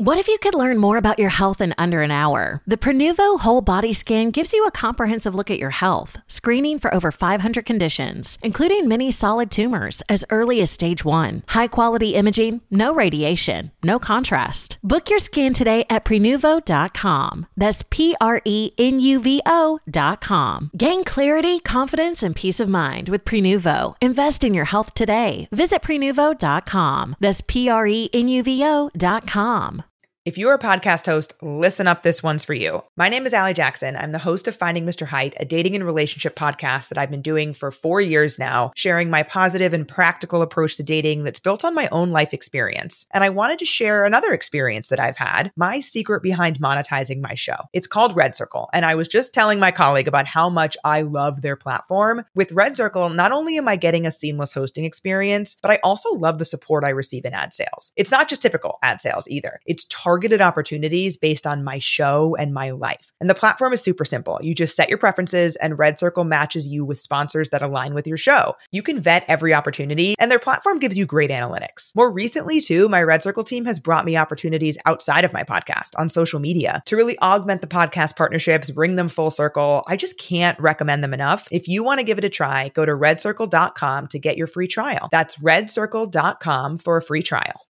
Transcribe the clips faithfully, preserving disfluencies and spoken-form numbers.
What if you could learn more about your health in under an hour? The Prenuvo Whole Body Scan gives you a comprehensive look at your health, screening for over five hundred conditions, including many solid tumors as early as stage one. High-quality imaging, no radiation, no contrast. Book your scan today at Prenuvo dot com. That's P R E N U V O dot com. Gain clarity, confidence, and peace of mind with Prenuvo. Invest in your health today. Visit Prenuvo dot com. That's P R E N U V O dot com. If you're a podcast host, listen up, this one's for you. My name is Allie Jackson. I'm the host of Finding Mister Height, a dating and relationship podcast that I've been doing for four years now, sharing my positive and practical approach to dating that's built on my own life experience. And I wanted to share another experience that I've had, my secret behind monetizing my show. It's called Red Circle, and I was just telling my colleague about how much I love their platform. With Red Circle, not only am I getting a seamless hosting experience, but I also love the support I receive in ad sales. It's not just typical ad sales either. It's targeted targeted opportunities based on my show and my life. And the platform is super simple. You just set your preferences and Red Circle matches you with sponsors that align with your show. You can vet every opportunity and their platform gives you great analytics. More recently too, my Red Circle team has brought me opportunities outside of my podcast on social media to really augment the podcast partnerships, bring them full circle. I just can't recommend them enough. If you want to give it a try, go to red circle dot com to get your free trial. That's red circle dot com for a free trial.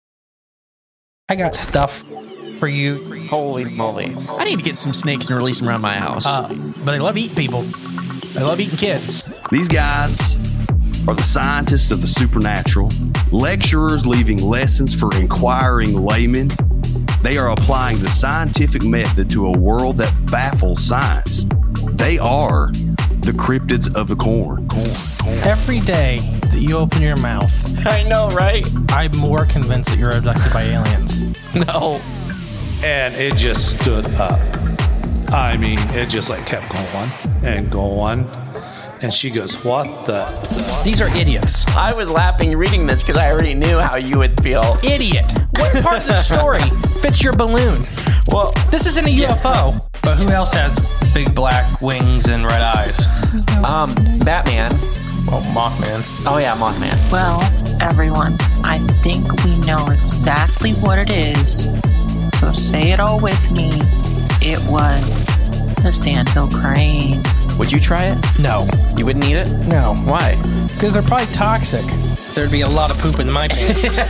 I got stuff for you. Holy moly. I need to get some snakes and release them around my house. Uh, but they love eating people. They love eating kids. These guys are the scientists of the supernatural, lecturers leaving lessons for inquiring laymen. They are applying the scientific method to a world that baffles science. They are the cryptids of the corn. corn, corn. Every day that you open your mouth, I know, right? I'm more convinced that you're abducted by aliens. No. And it just stood up. I mean, it just like kept going and going. And she goes, what the? These are idiots. I was laughing reading this because I already knew how you would feel. Idiot. What part of the story fits your balloon? Well, this isn't a U F O. Yeah. But who else has big black wings and red eyes? Um, Batman. Well, Mothman. Oh yeah, Mothman. Well, everyone, I think we know exactly what it is. So say it all with me. It was the Sandhill Crane. Would you try it? No. You wouldn't eat it? No. Why? Because they're probably toxic. There'd be a lot of poop in my pants.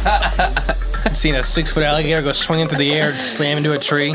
Seen a six-foot alligator go swinging through the air and slam into a tree.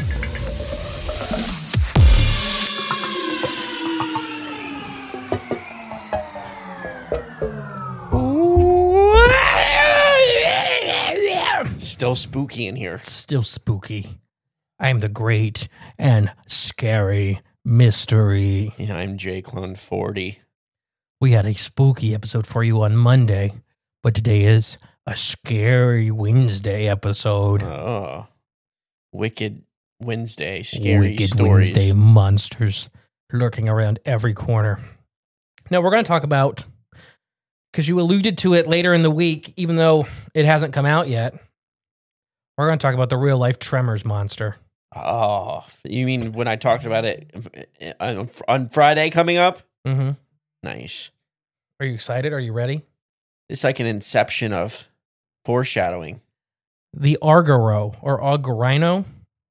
Still spooky in here. It's still spooky. I am the great and scary mystery. Yeah, I'm J Clone forty. We had a spooky episode for you on Monday, but today is a scary Wednesday episode. Oh, Wicked Wednesday, scary Wicked stories. Wednesday monsters lurking around every corner. Now we're going to talk about, because you alluded to it later in the week, even though it hasn't come out yet, we're going to talk about the real life Tremors monster. Oh, you mean when I talked about it on Friday coming up? Mm-hmm. Nice. Are you excited? Are you ready? It's like an inception of foreshadowing. The Argoro or Augarino.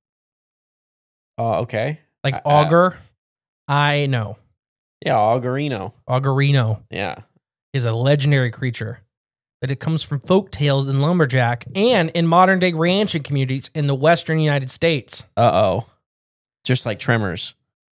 Oh, uh, okay. Like uh, auger, I know. Yeah, Augarino. Augarino. Yeah. Is a legendary creature. That it comes from folk tales in lumberjack and in modern day ranching communities in the western United States. Uh-oh. Just like Tremors.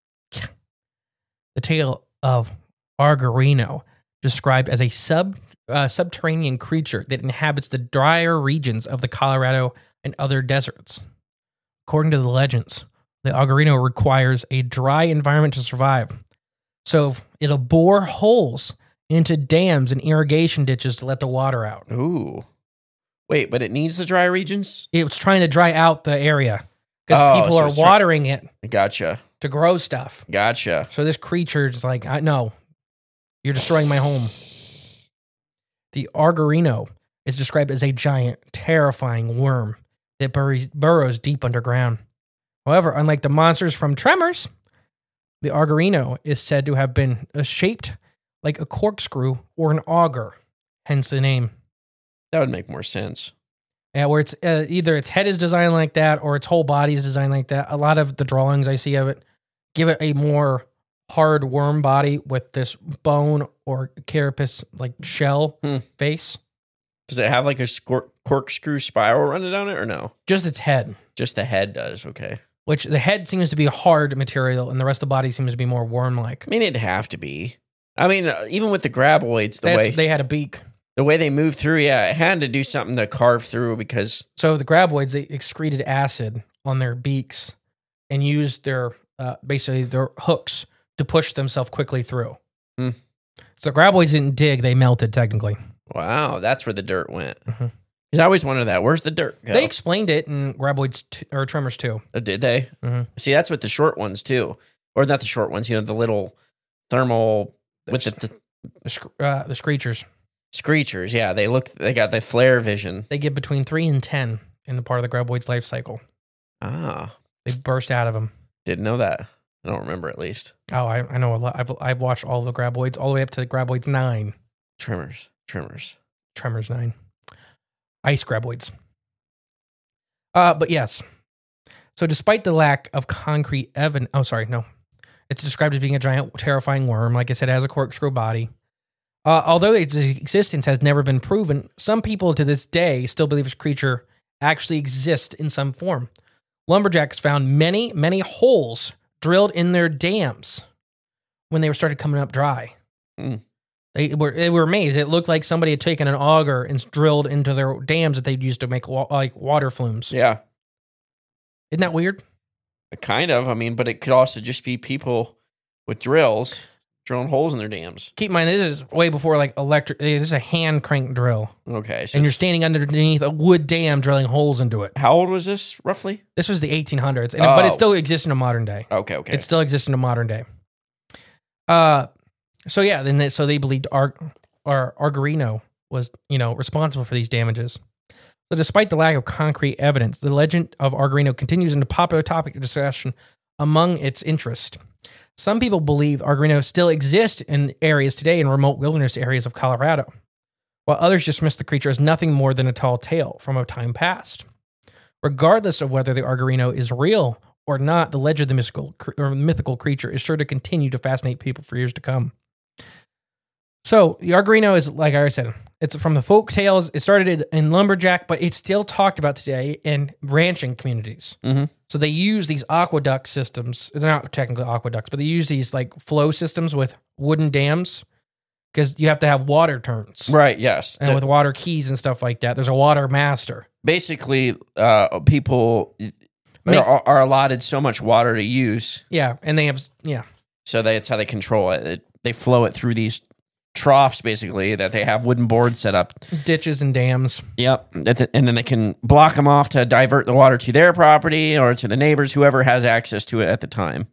The tale of Augarino, described as a sub uh, subterranean creature that inhabits the drier regions of the Colorado and other deserts. According to the legends, the Augarino requires a dry environment to survive. So it'll bore holes into dams and irrigation ditches to let the water out. Ooh. Wait, but it needs the dry regions? It's trying to dry out the area because oh, people so are watering try- it. Gotcha. To grow stuff. Gotcha. So this creature is like, I no, you're destroying my home. The Augarino is described as a giant, terrifying worm that burrows, burrows deep underground. However, unlike the monsters from Tremors, the Augarino is said to have been shaped like a corkscrew or an auger, hence the name. That would make more sense. Yeah, where it's uh, either its head is designed like that or its whole body is designed like that. A lot of the drawings I see of it give it a more hard worm body with this bone or carapace like shell Hmm. face. Does it have like a scor- corkscrew spiral running down it or no? Just its head, Just the head does. Okay. which the head seems to be a hard material and the rest of the body seems to be more worm-like. I mean, it'd have to be. I mean, uh, even with the graboids, the That's, way they had a beak. the way they move through, yeah, it had to do something to carve through because So the graboids, they excreted acid on their beaks and used their, uh, basically their hooks to push themselves quickly through. Hmm. So the graboids didn't dig, they melted technically. wow, that's where the dirt went. Mhm. Because I always wondered that. Where's the dirt go? They explained it in Graboids t- or Tremors two. Oh, did they? Mhm. See, that's with the short ones too, or not the short ones. You know, the little thermal with the, the The, sc- uh, the Screechers. screechers. Yeah, they look. They got the flare vision. They get between three and ten in the part of the Graboid's life cycle. Ah, They burst out of them. didn't know that. I don't remember at least. Oh, I, I know a lot. I've, I've watched all the Graboids all the way up to Graboids nine. Tremors, tremors. Tremors nine. Ice Graboids. Uh, but yes. So despite the lack of concrete evidence, oh, sorry, no. It's described as being a giant, terrifying worm. Like I said, it has a corkscrew body. Uh, although its existence has never been proven, some people to this day still believe this creature actually exists in some form. Lumberjacks found many, many holes drilled in their dams when they were started coming up dry. Mm. They were they were amazed. It looked like somebody had taken an auger and drilled into their dams that they'd used to make wa- like water flumes. Yeah, Isn't that weird? kind of. I mean, but it could also just be people with drills drilling holes in their dams. Keep in mind, this is way before like electric. This is a hand crank drill, Okay, so and you're it's- standing underneath a wood dam drilling holes into it. how old was this roughly? This was the eighteen hundreds, and, but it Oh. still exists in a modern day. Okay, okay. It still exists in a modern day. Uh, so yeah, then they, so they believed Ar- or Argarino was you know responsible for these damages. So despite the lack of concrete evidence, the legend of Argarino continues into popular topic of discussion among its interest. Some people believe Argarino still exists in areas today in remote wilderness areas of Colorado, while others dismiss the creature as nothing more than a tall tale from a time past. Regardless of whether the Argarino is real or not, the legend of the mystical or mythical creature is sure to continue to fascinate people for years to come. So the Argarino is, like I said, it's from the folk tales. It started in lumberjack, but it's still talked about today in ranching communities. Mhm. So they use these aqueduct systems. They're not technically aqueducts, but they use these like flow systems with wooden dams because you have to have water turns. Right. Yes. And with water keys and stuff like that. There's a water master. Basically, uh, people Make- are, are allotted so much water to use, Yeah. And they have, yeah. so that's how they control it. it. They flow it through these troughs, basically, that they have wooden boards set up. Ditches and dams. Yep. That the- And then they can block them off to divert the water to their property or to the neighbors, whoever has access to it at the time.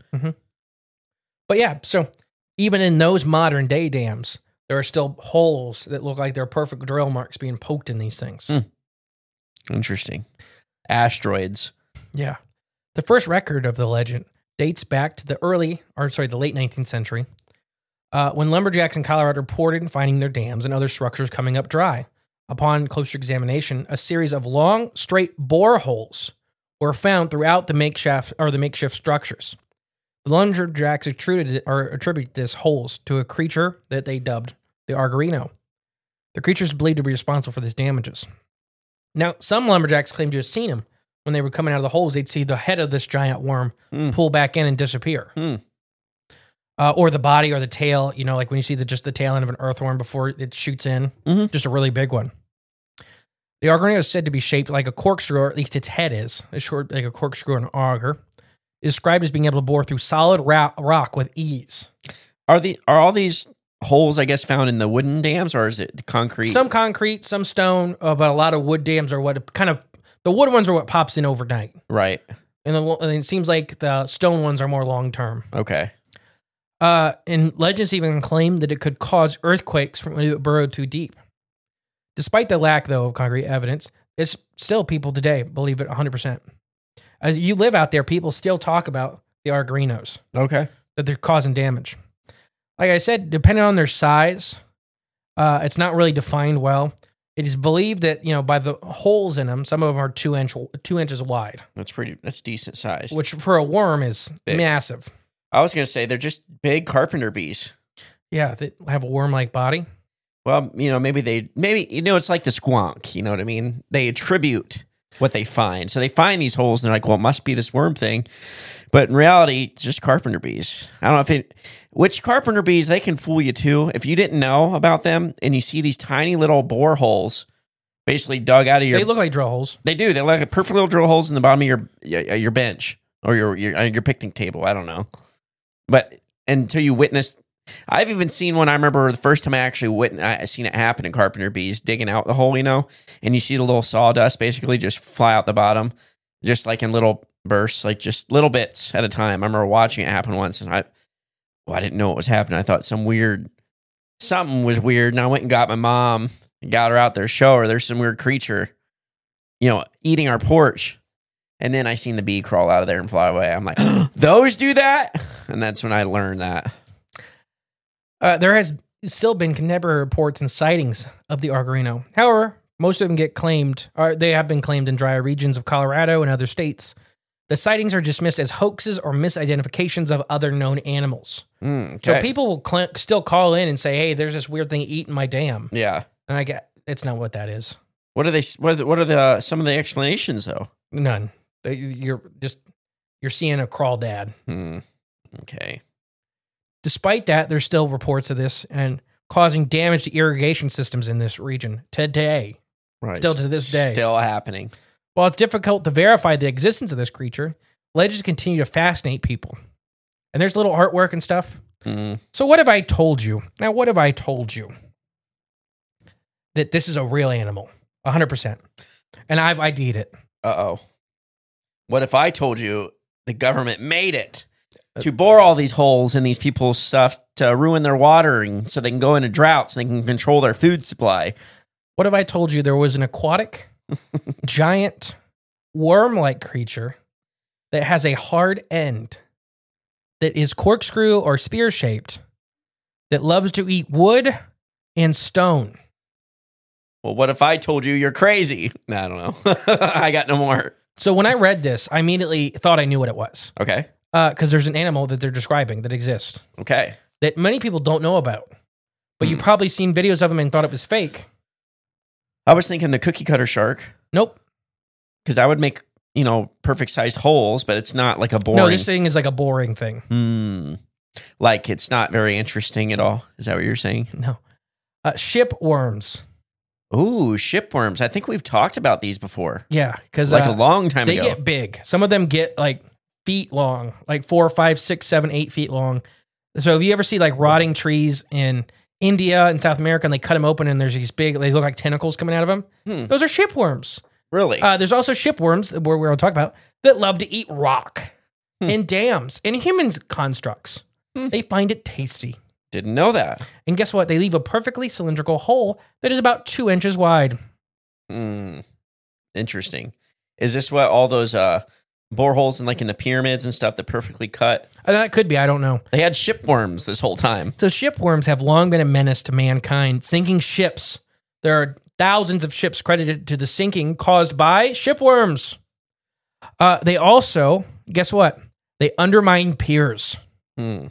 But yeah, so even in those modern day dams, there are still holes that look like they're perfect drill marks being poked in these things. Hmm. Interesting. Asteroids. Yeah. The first record of the legend dates back to the early, or sorry, the late nineteenth century, uh, when lumberjacks in Colorado reported finding their dams and other structures coming up dry. Upon closer examination, a series of long, straight boreholes were found throughout the makeshift or the makeshift structures. The lumberjacks attributed or attribute this holes to a creature that they dubbed the Argarino. The creature is believed to be responsible for these damages. Now, some lumberjacks claim to have seen him. When they were coming out of the holes, they'd see the head of this giant worm Hmm. pull back in and disappear. Hmm. Uh, or the body or the tail, you know, like when you see the just the tail end of an earthworm before it shoots in, Mhm. just a really big one. The Argarino is said to be shaped like a corkscrew, or at least its head is. It's short, like a corkscrew and an auger. It is described as being able to bore through solid ra- rock with ease. Are the are all these holes, I guess, found in the wooden dams, or is it the concrete? Some concrete, some stone, uh, but a lot of wood dams are what kind of, the wood ones are what pops in overnight. Right. And, the, and it seems like the stone ones are more long term. Okay. Uh, and legends even claim that it could cause earthquakes when it burrowed too deep. Despite the lack, though, of concrete evidence, it's still people today believe it one hundred percent. As you live out there, people still talk about the Argarinos, Okay. that they're causing damage. Like I said, depending on their size, uh, it's not really defined well. It is believed that, you know, by the holes in them, some of them are two inch two inches wide, That's pretty. That's decent sized. which for a worm is Big. massive. I was gonna say they're just big carpenter bees. Yeah, they have a worm-like body. Well, you know, maybe they, maybe, you know, it's like the squonk, you know what I mean? They attribute what they find. So they find these holes and they're like, well, it must be this worm thing. But in reality, it's just carpenter bees. I don't know if it, which carpenter bees, they can fool you too. If you didn't know about them and you see these tiny little bore holes basically dug out of your, They look like drill holes. they do, they look like perfect little drill holes in the bottom of your, your, your bench or your, your, your picnic table. I don't know. But until you witness, I've even seen one. I remember the first time I actually witnessed, I seen it happen in carpenter bees digging out the hole, you know, and you see the little sawdust basically just fly out the bottom, just like in little bursts, like just little bits at a time. I remember watching it happen once, and I, well, I didn't know what was happening. I thought some weird, something was weird, and I went and got my mom and got her out there, show her there's some weird creature, you know, eating our porch. And then I seen the bee crawl out of there and fly away. I'm like, those do that? And that's when I learned that. Uh, there has still been contemporary reports and sightings of the Argyro. However, most of them get claimed, or they have been claimed in drier regions of Colorado and other states. The sightings are dismissed as hoaxes or misidentifications of other known animals. Mm, So okay. people will cl- still call in and say, hey, there's this weird thing eating my dam. Yeah. And I get, it's not what that is. What are they? What are the, what are the some of the explanations though? None. They- You're just, you're seeing a crawdad. Hmm. Okay. Despite that, there's still reports of this and causing damage to irrigation systems in this region today. Right. Still to this day. Still happening. While it's difficult to verify the existence of this creature, legends continue to fascinate people. And there's little artwork and stuff. Mm. So what have I told you? Now, what have I told you? That this is a real animal, one hundred percent. And I've I D'd it. Uh oh. What if I told you the government made it to bore all these holes in these people's stuff to ruin their watering so they can go into droughts and they can control their food supply? What if I told you there was an aquatic, giant, worm-like creature that has a hard end that is corkscrew or spear-shaped that loves to eat wood and stone? Well, what if I told you you're crazy? I don't know. I got no more. So when I read this, I immediately thought I knew what it was. Okay. Because there's an animal that they're describing that exists Okay. that many people don't know about. But Hmm. you've probably seen videos of them and thought it was fake. I was thinking the cookie cutter shark Nope. because I would make, you know, perfect sized holes, but it's not like a boring. No, this thing is like a boring thing. Hmm. Like it's not very interesting at all. Is that what you're saying? No. Uh, ship worms. Ooh, shipworms. I think we've talked about these before. Yeah, because Like uh, a long time they ago. get big. Some of them get like feet long, like four, five, six, seven, eight feet long. So if you ever see like rotting trees in India and South America, and they cut them open, and there's these big, they look like tentacles coming out of them. Hmm. Those are shipworms. Really? Uh, there's also shipworms that we're, we're going to talk about that love to eat rock Hmm. and dams and human constructs. Hmm. They find it tasty. Didn't know that. And guess what? They leave a perfectly cylindrical hole that is about two inches wide. Hmm. Interesting. Is this what all those uh, boreholes in like in the pyramids and stuff that perfectly cut? Uh, that could be. I don't know. They had shipworms this whole time. So shipworms have long been a menace to mankind, sinking ships. There are thousands of ships credited to the sinking caused by shipworms. Uh, they also, guess what? They undermine piers. Hmm.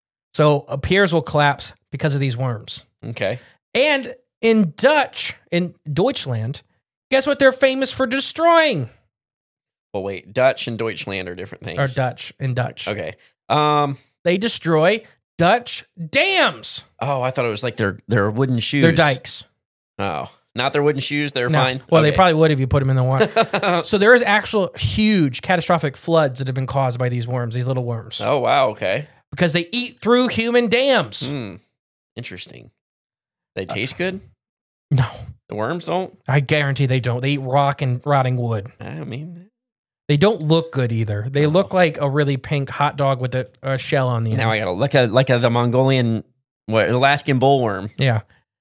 So uh, piers will collapse because of these worms. Okay. And in Dutch, in Deutschland, guess what they're famous for destroying? Well, wait. Dutch and Deutschland are different things. Or Dutch, in Dutch. Okay. Um. They destroy Dutch dams. Oh, I thought it was like their their wooden shoes. They're dikes. Oh, not their wooden shoes. They're No. fine. Well, they Okay. probably would if you put them in the water. So there is actual huge catastrophic floods that have been caused by these worms, these little worms, Oh wow. Okay. because they eat through human dams. Hmm. Interesting. They taste good. No, The worms don't. I guarantee they don't. They eat rock and rotting wood. I mean, They don't look good either. They look like a really pink hot dog with a, a shell on the end. now I gotta look at like a, the Mongolian, what Alaskan bullworm. Yeah.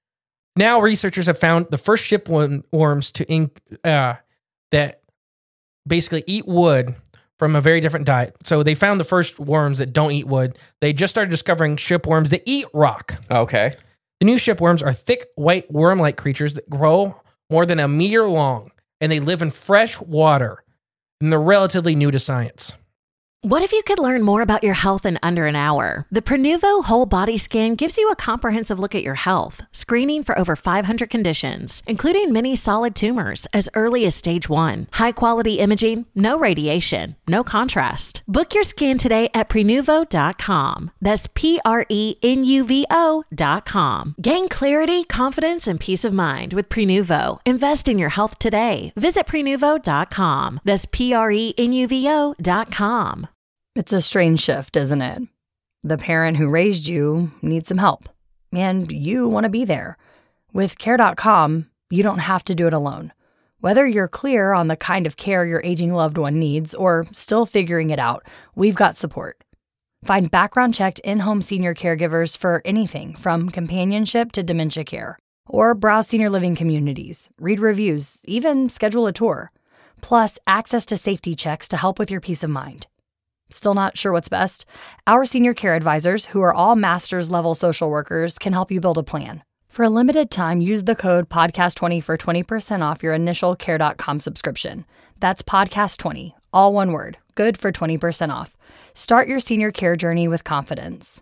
Now researchers have found the first shipworms to ink uh, that basically eat wood from a very different diet. So they found the first worms that don't eat wood. They just started discovering shipworms that eat rock. Okay. The new shipworms are thick, white, worm-like creatures that grow more than a meter long, and they live in fresh water, and they're relatively new to science. What if you could learn more about your health in under an hour? The Prenuvo Whole Body Scan gives you a comprehensive look at your health, screening for over five hundred conditions, including many solid tumors as early as stage one. High-quality imaging, no radiation, no contrast. Book your scan today at Prenuvo dot com. That's P R E N U V O dot com. Gain clarity, confidence, and peace of mind with Prenuvo. Invest in your health today. Visit Prenuvo dot com. That's P R E N U V O dot com. It's a strange shift, isn't it? The parent who raised you needs some help, and you want to be there. With Care dot com, you don't have to do it alone. Whether you're clear on the kind of care your aging loved one needs or still figuring it out, we've got support. Find background-checked in-home senior caregivers for anything from companionship to dementia care. Or browse senior living communities, read reviews, even schedule a tour. Plus, access to safety checks to help with your peace of mind. Still not sure what's best? Our senior care advisors, who are all master's level social workers, can help you build a plan. For a limited time, use the code podcast twenty for twenty percent off your initial Care dot com subscription. That's podcast twenty, all one word, good for twenty percent off. Start your senior care journey with confidence.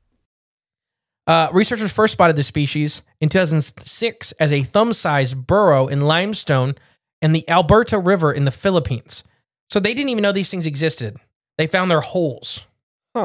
Uh, researchers first spotted the species in two thousand six as a thumb-sized burrow in limestone in the Alberta River in the Philippines. So they didn't even know these things existed. They found their holes. Huh.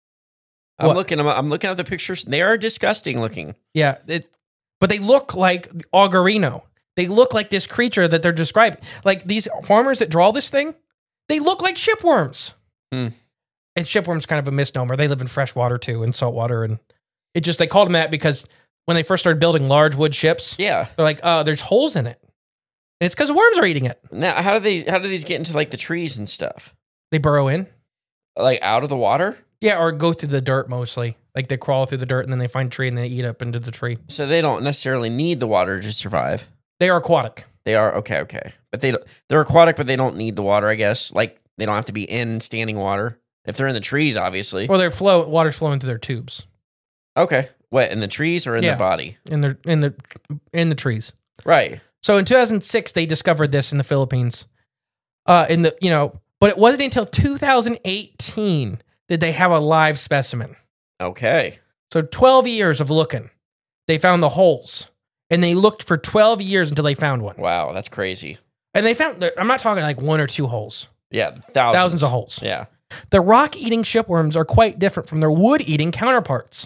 I'm What? looking. I'm, I'm looking at the pictures. They are disgusting looking. Yeah, it, but they look like Augarino. They look like this creature that they're describing. Like these farmers that draw this thing, they look like shipworms. Hmm. And shipworms kind of a misnomer. They live in fresh water too, and salt water, and it just they called them that because when they first started building large wood ships, Yeah. they're like, "Oh, there's holes in it," and it's because worms are eating it. Now, how do they? How do these get into like the trees and stuff? They burrow in. Like out of the water? Yeah, or go through the dirt mostly. Like they crawl through the dirt and then they find a tree and they eat up into the tree. So they don't necessarily need the water to survive. They are aquatic. They are okay, okay, but they don't, they're aquatic, but they don't need the water. I guess like they don't have to be in standing water if they're in the trees, obviously. Or their flow water's flowing through their tubes. Okay, what in the trees or in Yeah. their body? In the in the in the trees. Right. So in two thousand six they discovered this in the Philippines. Uh in the you know, but it wasn't until two thousand eighteen did they have a live specimen. Okay. So twelve years of looking. They found the holes. And they looked for twelve years until they found one. Wow, that's crazy. And they found, I'm not talking like one or two holes. Yeah, thousands, Thousands of holes. Yeah. The rock-eating shipworms are quite different from their wood-eating counterparts.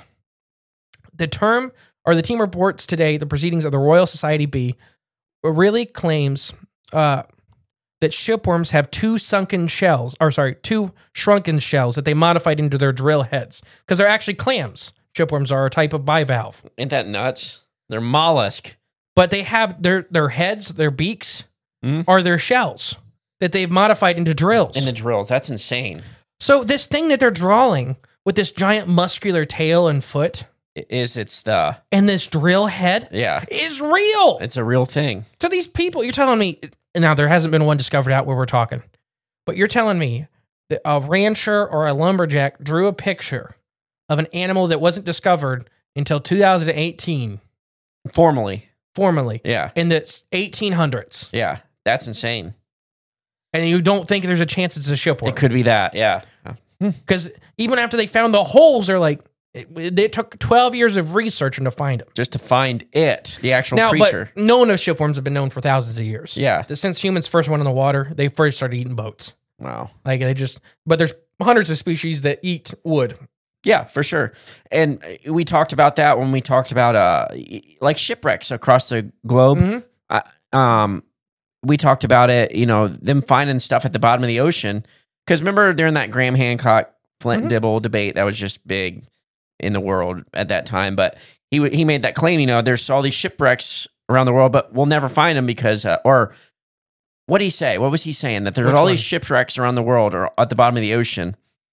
The term, or the team reports today, the proceedings of the Royal Society B, really claims uh, that shipworms have two sunken shells, or sorry, two shrunken shells that they modified into their drill heads, because they're actually clams. Shipworms are a type of bivalve. Ain't that nuts? They're mollusk. But they have their, their heads, their beaks, Mhm. are their shells that they've modified into drills. In the drills. That's insane. So this thing that they're drawing with this giant muscular tail and foot It is it's the and this drill head yeah. is real. It's a real thing. So these people, you're telling me, now there hasn't been one discovered out where we're talking, but you're telling me that a rancher or a lumberjack drew a picture of an animal that wasn't discovered until two thousand eighteen, Formally. formally, Yeah. in the eighteen hundreds. Yeah. That's insane. And you don't think there's a chance it's a shipworm. It could be that. Yeah. Because even after they found the holes, they're like, it, it took twelve years of research to find them. Just to find it, the actual Now, creature. but known of shipworms have been known for thousands of years. Yeah. Since humans first went in the water, they first started eating boats. Wow. Like they just, but there's hundreds of species that eat wood. Yeah, for sure. And we talked about that when we talked about uh like shipwrecks across the globe. Mhm. Uh, um, we talked about it, you know, them finding stuff at the bottom of the ocean. Because remember during that Graham Hancock Flint Mhm. Dibble debate that was just big in the world at that time. But he w- he made that claim, you know, there's all these shipwrecks around the world, but we'll never find them because, uh, or what did he say? What was he saying? That there's Which all one? these shipwrecks around the world or at the bottom of the ocean.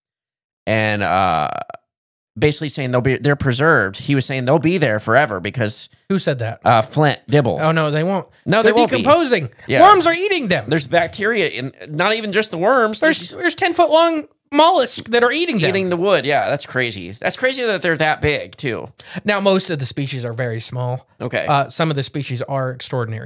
And uh, basically saying they'll be they're preserved. He was saying they'll be there forever because Who said that? uh, Flint Dibble. Oh no, they won't. No, They're they won't be. decomposing. Yeah. Worms are eating them. There's bacteria in not even just the worms. There's there's ten foot long mollusks that are eating them. eating the wood. Yeah, that's crazy. That's crazy that they're that big too. Now most of the species are very small. Okay. Uh, some of the species are extraordinary though.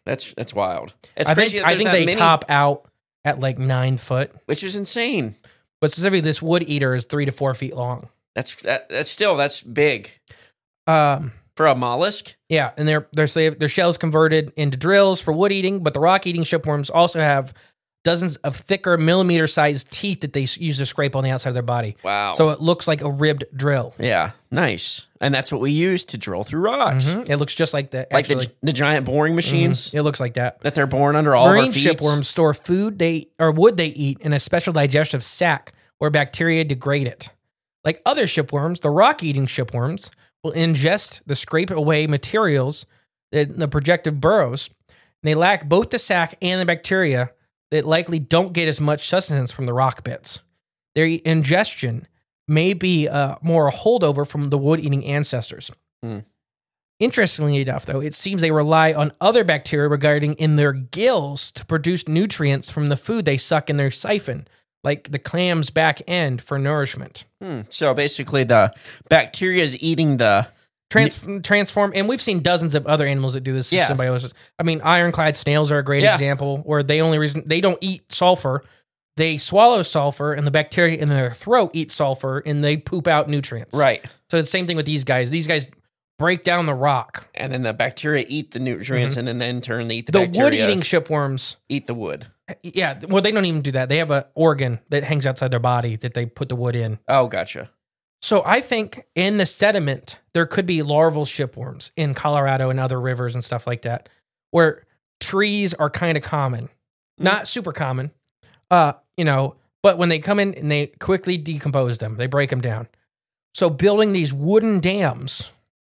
That's that's wild. It's I crazy. think that I there's think that they many, top out at like nine foot, which is insane. but specifically this wood eater is three to four feet long. That's that, that's still that's big Um, for a mollusk. yeah, and their their so they have their shells converted into drills for wood eating, but the rock eating shipworms also have dozens of thicker millimeter sized teeth that they s- use to scrape on the outside of their body. Wow. So it looks like a ribbed drill. Yeah, nice. And that's what we use to drill through rocks, Mhm. It looks just like the like actually, the the giant boring machines mhm, it looks like that. that they're boring under all of Marine our feet. shipworms store food they or wood they eat in a special digestive sac where bacteria degrade it. Like other shipworms, the rock-eating shipworms will ingest the scrape-away materials in the projective burrows. And they lack both the sac and the bacteria that likely don't get as much sustenance from the rock bits. Their ingestion may be uh, more a holdover from the wood-eating ancestors. Hmm. Interestingly enough, though, it seems they rely on other bacteria regarding in their gills to produce nutrients from the food they suck in their siphon, like the clam's back end for nourishment. Hmm. So basically, the bacteria is eating the. Trans- transform, and we've seen dozens of other animals that do this Yeah. symbiosis. I mean, ironclad snails are a great Yeah. example where they only reason they don't eat sulfur, they swallow sulfur, and the bacteria in their throat eat sulfur, and they poop out nutrients. Right. So it's the same thing with these guys. These guys break down the rock. And then the bacteria eat the nutrients, and then in turn they eat the, The bacteria. wood-eating shipworms, eat the wood. yeah, well, they don't even do that. They have an organ that hangs outside their body that they put the wood in. Oh, gotcha. So I think in the sediment, there could be larval shipworms in Colorado and other rivers and stuff like that, where trees are kind of common, not super common, uh, you know, but when they come in and they quickly decompose them, they break them down. So building these wooden dams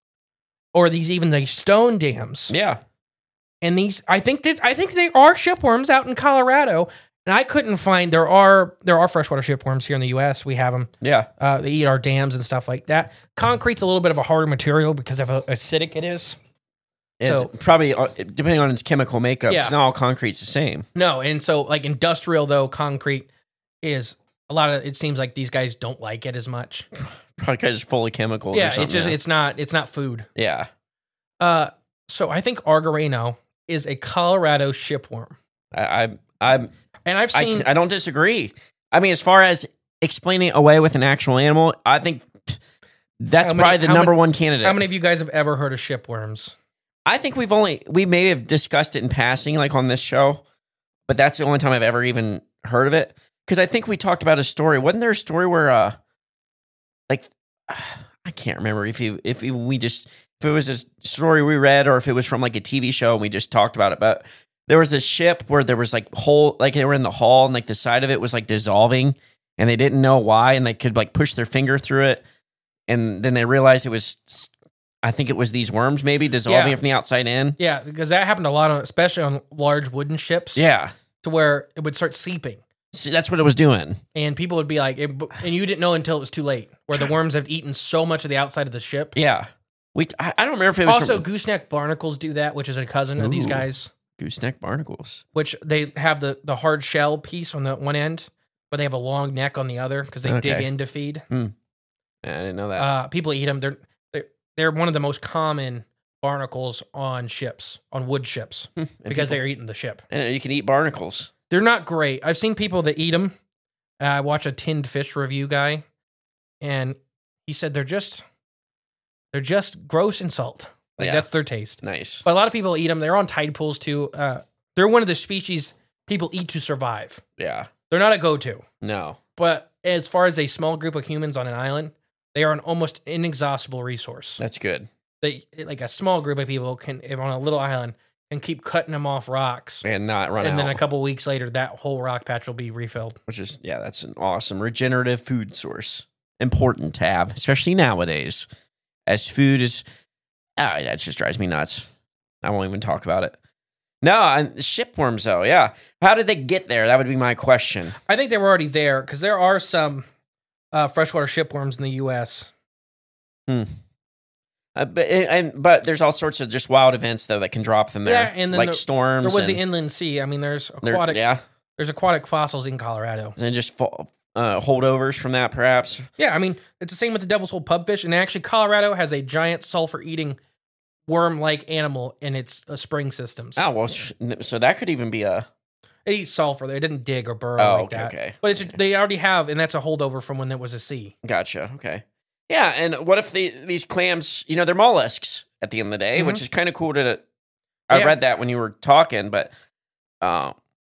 or these even these stone dams. Yeah. And these, I think that I think there are shipworms out in Colorado, and I couldn't find there are there are freshwater shipworms here in the U S. We have them. Yeah. Uh, they eat our dams and stuff like that. Concrete's a little bit of a harder material because of how acidic it is. It's So- probably uh, depending on its chemical makeup. Yeah. It's not all concrete's the same. No, and so like industrial though, concrete is a lot of. It seems like these guys don't like it as much. Probably because it's full of chemicals. or Yeah, something, it's just yeah. it's not it's not food. yeah. Uh, so I think Argyrono is a Colorado shipworm, I, I, I'm. and I've I, seen. I don't disagree. I mean, as far as explaining it away with an actual animal, I think that's How many- probably the how number many- one candidate. how many of you guys have ever heard of shipworms? I think we've only we may have discussed it in passing, like on this show, but that's the only time I've ever even heard of it. Because I think we talked about a story. Wasn't there a story where, uh, like, I can't remember if you if even we just if it was a story we read or if it was from like a T V show and we just talked about it. But there was this ship where there was like whole like they were in the hull and like the side of it was like dissolving and they didn't know why and they could like push their finger through it and then they realized it was. I think it was these worms maybe dissolving Yeah. it from the outside in. Yeah, because that happened a lot, on, especially on large wooden ships. Yeah. to where it would start seeping. See, that's what it was doing. And people would be like, it, and you didn't know until it was too late, where the worms have eaten so much of the outside of the ship. Yeah. We I, I don't remember if it was Also, from gooseneck barnacles do that, which is a cousin of these Ooh. guys, gooseneck barnacles. which they have the, the hard shell piece on the one end, but they have a long neck on the other because they dig Okay. in to feed. Yeah, I didn't know that. Uh, people eat them. They're, they're, they're one of the most common barnacles on ships, on wood ships, And because people- they're eating the ship. and you can eat barnacles. They're not great. I've seen people that eat them. Uh, I watch a tinned fish review guy, and he said they're just they're just gross and salt. Like Yeah. that's their taste. Nice. But a lot of people eat them. They're on tide pools too. Uh, they're one of the species people eat to survive. Yeah. They're not a go-to. No. But as far as a small group of humans on an island, they are an almost inexhaustible resource. That's good. They like a small group of people can, if on a little island, and keep cutting them off rocks. And not run and out. then a couple weeks later, that whole rock patch will be refilled. Which is, yeah, that's an awesome regenerative food source. Important to have, especially nowadays. As food is, ah, that just drives me nuts. I won't even talk about it. No, and shipworms, though, yeah. How did they get there? That would be my question. I think they were already there because there are some uh, freshwater shipworms in the U S. Hmm. Uh, but and but there's all sorts of just wild events though that can drop them there, Yeah, and then like there- storms. There was and the inland sea. I mean, there's there- aquatic. yeah, There's aquatic fossils in Colorado. and just fall, uh, holdovers from that, perhaps. Yeah, I mean, it's the same with the Devil's Hole pubfish. And actually, Colorado has a giant sulfur-eating worm-like animal in its uh, spring systems. Oh, well, so that could even be a... It eats sulfur. It didn't dig or burrow Oh, like okay, that. okay. But it's, they already have, and that's a holdover from when there was a sea. Gotcha, okay. Yeah, and what if the, these clams, you know, they're mollusks at the end of the day, Mhm. which is kind of cool to... I Yeah. read that when you were talking, but... Uh,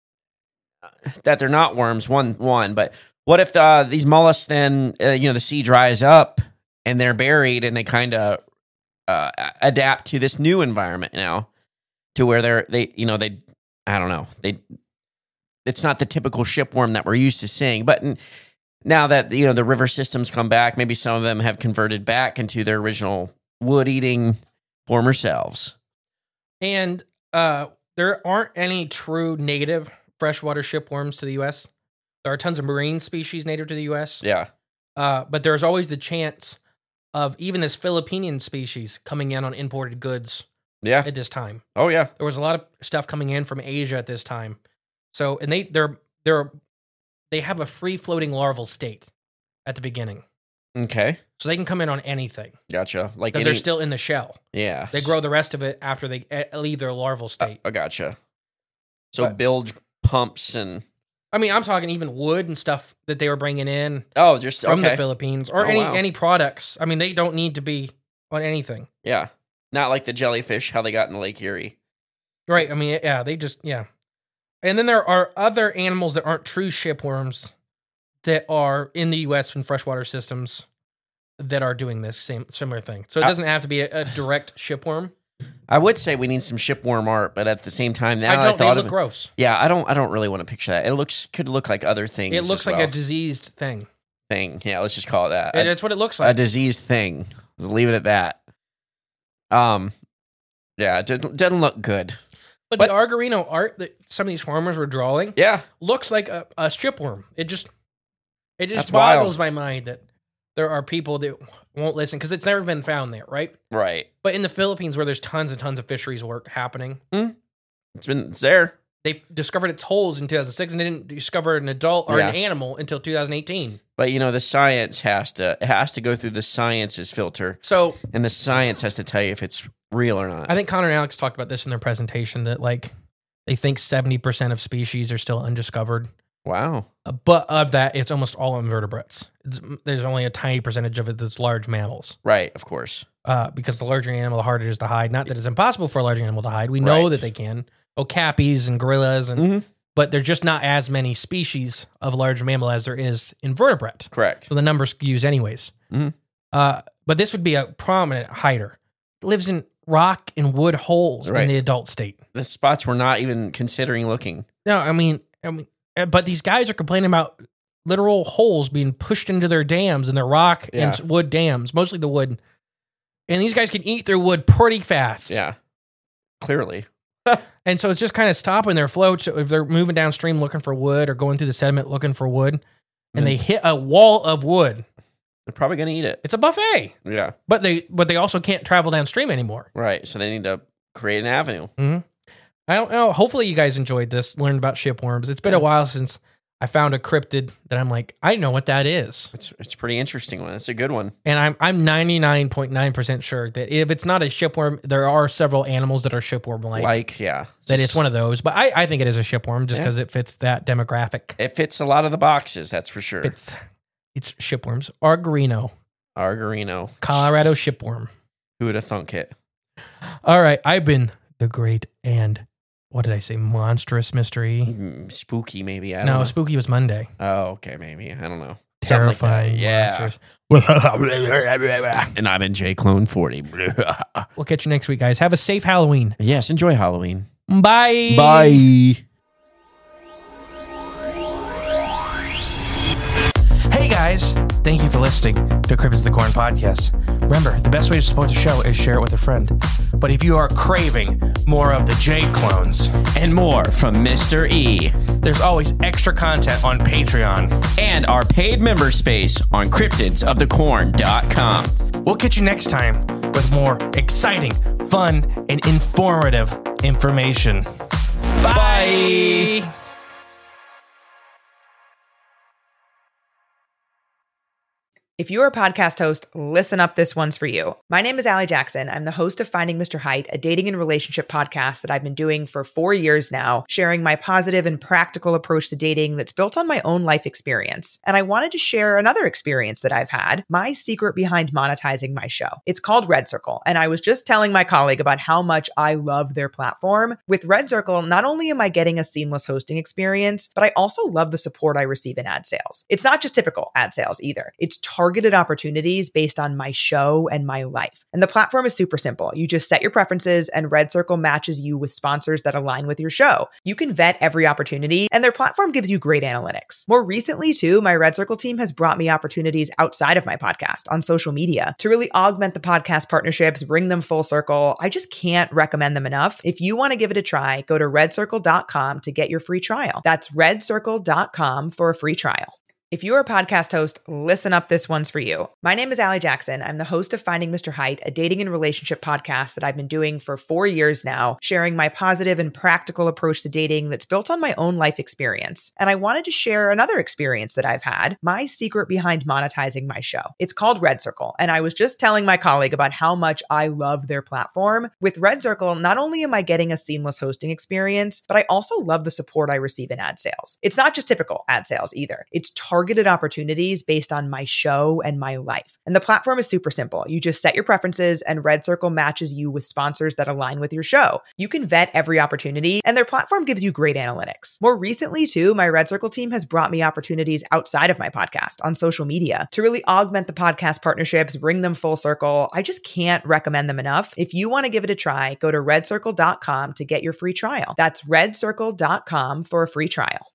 that they're not worms, one, one. But what if the, these mollusks then, uh, you know, the sea dries up and they're buried and they kind of uh, adapt to this new environment now to where they're, they, you know, they, I don't know, they... It's not the typical shipworm that we're used to seeing, but now that, you know, the river systems come back, maybe some of them have converted back into their original wood-eating former selves. And uh, there aren't any true native freshwater shipworms to the U S. There are tons of marine species native to the U S. Yeah. Uh, but there's always the chance of even this Filipinian species coming in on imported goods Yeah. at this time. Oh, yeah. There was a lot of stuff coming in from Asia at this time. So, and they they're they're they have a free floating larval state at the beginning, Okay. so they can come in on anything Gotcha. Like because any, they're still in the shell. yeah. They grow the rest of it after they uh, leave their larval state. I gotcha. So But- bilge pumps and I mean, I'm talking even wood and stuff that they were bringing in oh, just from okay. the Philippines or Oh, any wow. any products. I mean, they don't need to be on anything, Yeah. Not like the jellyfish, how they got in the Lake Erie. right? I mean, yeah, they just yeah. And then there are other animals that aren't true shipworms that are in the U S from freshwater systems that are doing this same similar thing. So it I- doesn't have to be a, a direct shipworm. I would say we need some shipworm art, but at the same time, now I that don't. I They thought look of it, gross. yeah, I don't. I don't really want to picture that. It looks could look like other things. It looks as like well. a diseased thing. thing. Yeah, let's just call it that. And A- it's what it looks a like. diseased thing. Let's leave it at that. Um, yeah, it doesn't, doesn't look good. But, but- the Argarino art that some of these farmers were drawing Yeah, looks like a, a shipworm. It just it just That's wild. boggles my mind that there are people that won't listen because it's never been found there, right? right. But in the Philippines, where there's tons and tons of fisheries work happening, It's been it's there. they discovered its holes in two thousand six and they didn't discover an adult or an Yeah. animal until two thousand eighteen. But you know, the science has to it has to go through the science's filter, So and the science has to tell you if it's real or not. I think Connor and Alex talked about this in their presentation that like they think seventy percent of species are still undiscovered. Wow. Uh, But of that, it's almost all invertebrates. It's, there's only a tiny percentage of it that's large mammals. Right. Of course. Uh, because the larger animal, the harder it is to hide. Not that it's impossible for a large animal to hide. We know Right. that they can. Okapis and gorillas, and Mhm. but there's just not as many species of large mammal as there is invertebrate. Correct. So the number skews anyways. Mhm. Uh, but this would be a prominent hider. It lives in rock and wood holes Right. in the adult state. The spots we're not even considering looking. No, I mean, I mean, uh, but these guys are complaining about literal holes being pushed into their dams and their rock and Yeah. wood dams, mostly the wood. And these guys can eat their wood pretty fast. Yeah. Clearly. And so it's just kind of stopping their flow. So if they're moving downstream looking for wood or going through the sediment looking for wood, and Mm. they hit a wall of wood, They're probably going to eat it. it's a buffet. Yeah. But they but they also can't travel downstream anymore. Right. So they need to create an avenue. I don't know. Hopefully you guys enjoyed this, learned about shipworms. It's been a while since I found a cryptid that I'm like, I know what that is. It's it's a pretty interesting one. It's a good one. And I'm I'm ninety-nine point nine percent sure that if it's not a shipworm, there are several animals that are shipworm like. Like, yeah. That it's one of those. But I, I think it is a shipworm just Yeah. because it fits that demographic. It fits a lot of the boxes, that's for sure. It's it's shipworms. Argarino, Argarino. Colorado shipworm. Who would have thunk it? All right. I've been the great and what did I say? Monstrous mystery. Mm, spooky, maybe. I don't No, know. spooky was Monday. Oh, okay, maybe. I don't know. Something like that. Terrifying Yeah. monsters. And I've been J Clone forty. We'll catch you next week, guys. Have a safe Halloween. Yes, enjoy Halloween. Bye. Bye. Hey guys, thank you for listening to Cryptids of the Corn podcast. Remember, the best way to support the show is share it with a friend. But if you are craving more of the J clones And more from Mister E. there's always extra content on Patreon. And our paid member space on cryptids of the corn dot com. We'll catch you next time with more exciting, fun, and informative information. Bye. If you're a podcast host, listen up. This one's for you. My name is Allie Jackson. I'm the host of Finding Mister Height, a dating and relationship podcast that I've been doing for four years now, sharing my positive and practical approach to dating that's built on my own life experience. And I wanted to share another experience that I've had, my secret behind monetizing my show. It's called Red Circle. And I was just telling my colleague about how much I love their platform. With Red Circle, not only am I getting a seamless hosting experience, but I also love the support I receive in ad sales. It's not just typical ad sales either. It's targeted opportunities based on my show and my life. And the platform is super simple. You just set your preferences and Red Circle matches you with sponsors that align with your show. You can vet every opportunity and their platform gives you great analytics. More recently too, my Red Circle team has brought me opportunities outside of my podcast on social media to really augment the podcast partnerships, bring them full circle. I just can't recommend them enough. If you want to give it a try, go to red circle dot com to get your free trial. That's red circle dot com for a free trial. If you're a podcast host, listen up. This one's for you. My name is Allie Jackson. I'm the host of Finding Mister Height, a dating and relationship podcast that I've been doing for four years now, sharing my positive and practical approach to dating that's built on my own life experience. And I wanted to share another experience that I've had, my secret behind monetizing my show. It's called Red Circle. And I was just telling my colleague about how much I love their platform. With Red Circle, not only am I getting a seamless hosting experience, but I also love the support I receive in ad sales. It's not just typical ad sales either. It's targeted targeted opportunities based on my show and my life. And the platform is super simple. You just set your preferences and Red Circle matches you with sponsors that align with your show. You can vet every opportunity and their platform gives you great analytics. More recently too, my Red Circle team has brought me opportunities outside of my podcast on social media to really augment the podcast partnerships, bring them full circle. I just can't recommend them enough. If you want to give it a try, go to red circle dot com to get your free trial. That's red circle dot com for a free trial.